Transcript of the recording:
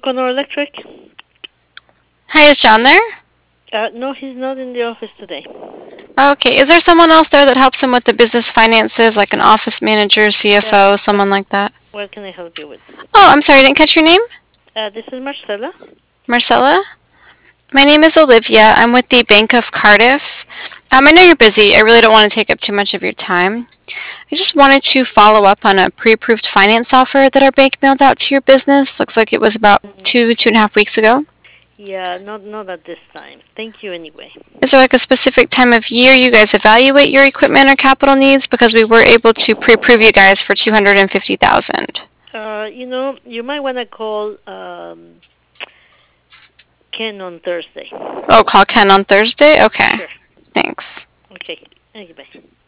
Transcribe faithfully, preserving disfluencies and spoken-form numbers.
O'Connor Electric. Hi, is John there? Uh, no, he's not in the office today. Okay, is there someone else there that helps him with the business finances, like an office manager, C F O, Yeah. someone like that? What can I help you with? Oh, I'm sorry, I didn't catch your name? Uh, this is Marcella. Marcella? My name is Olivia. I'm with the Bank of Cardiff. Um, I know you're busy. I really don't want to take up too much of your time. I just wanted to follow up on a pre-approved finance offer that our bank mailed out to your business. Looks like it was about two, two and a half weeks ago. Yeah, not not at this time. Thank you anyway. Is there like a specific time of year you guys evaluate your equipment or capital needs? Because we were able to pre-approve you guys for two hundred fifty thousand Uh, dollars. you know, you might want to call um, Ken on Thursday. Oh, call Ken on Thursday? Okay. Sure. Thanks. Okay. Anyway.